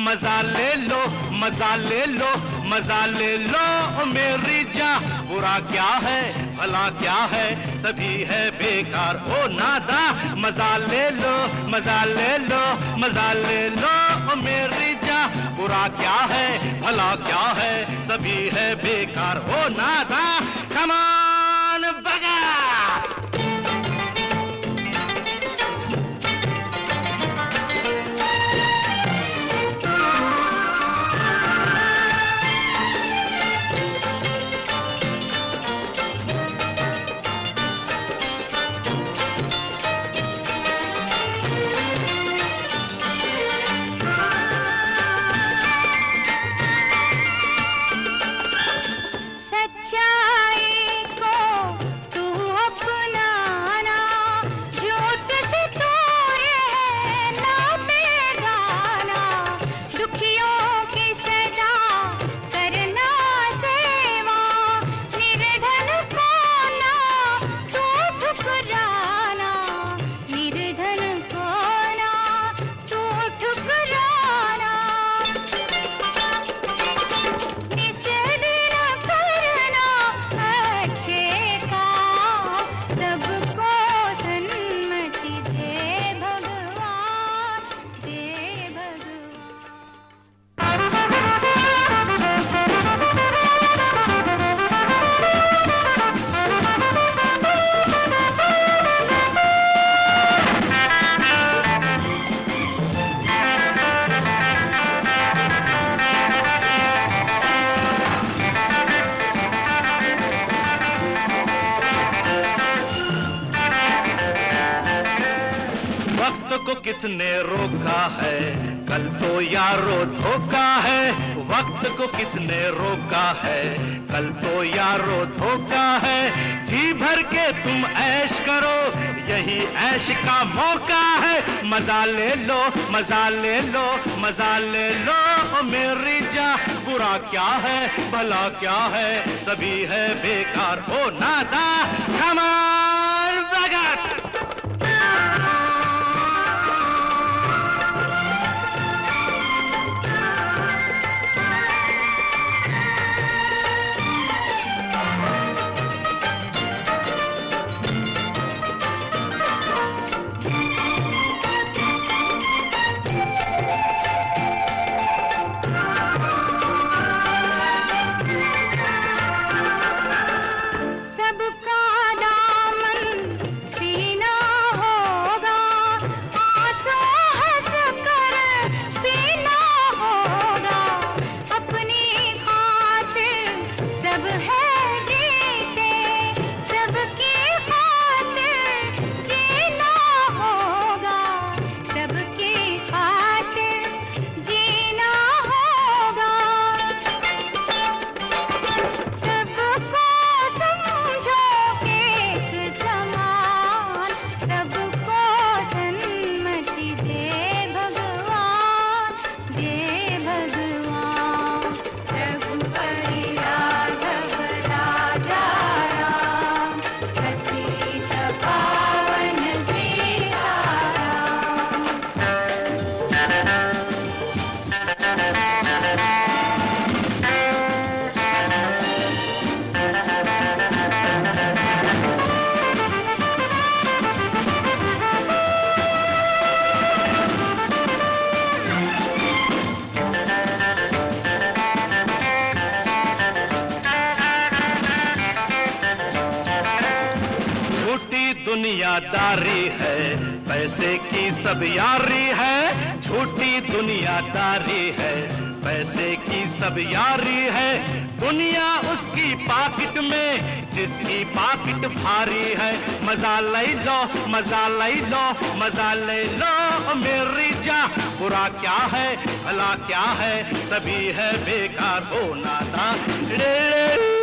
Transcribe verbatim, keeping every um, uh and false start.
मजा ले लो, मजा ले लो, मजा ले लो ओ मेरी जान। बुरा क्या है भला क्या है, सभी है बेकार ओ नादा। मजा ले लो, मजा ले लो, मजा ले लो ओ मेरी जान। बुरा क्या है भला क्या है, सभी है बेकार ओ नादा। कम ऑन बगा। वक्त को किसने रोका है, कल तो यारो धोखा है। वक्त को किसने रोका है, कल तो यारो धोखा है। जी भर के तुम ऐश करो, यही ऐश का मौका है। मजा ले लो, मजा ले लो, मजा ले लो ओ मेरी जान। बुरा क्या है भला क्या है, सभी है बेकार ओ नादा। Come on Bhagat. दुनियादारी है, पैसे की सब यारी है। झूठी दुनियादारी है, पैसे की सब यारी है। दुनिया उसकी पाकिट में जिसकी पाकिट भारी है। मजा ले लो, मजा ले लो, मजा ले लो मेरी जान। बुरा क्या है भला क्या है, सभी है बेकार हो नादा।